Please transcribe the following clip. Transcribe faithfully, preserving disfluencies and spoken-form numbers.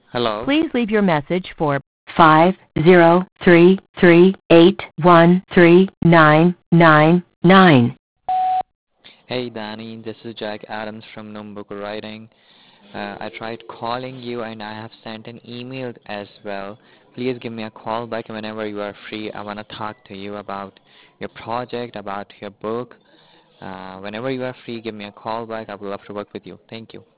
Hello. Please leave your message for five zero three three eight one three nine nine nine. Hey Danny, this is Jack Adams from Numbook Writing. Uh, I tried calling you and I have sent an email as well. Please give me a call back whenever you are free. I want to talk to you about your project, about your book. Uh, whenever you are free, give me a call back. I would love to work with you. Thank you.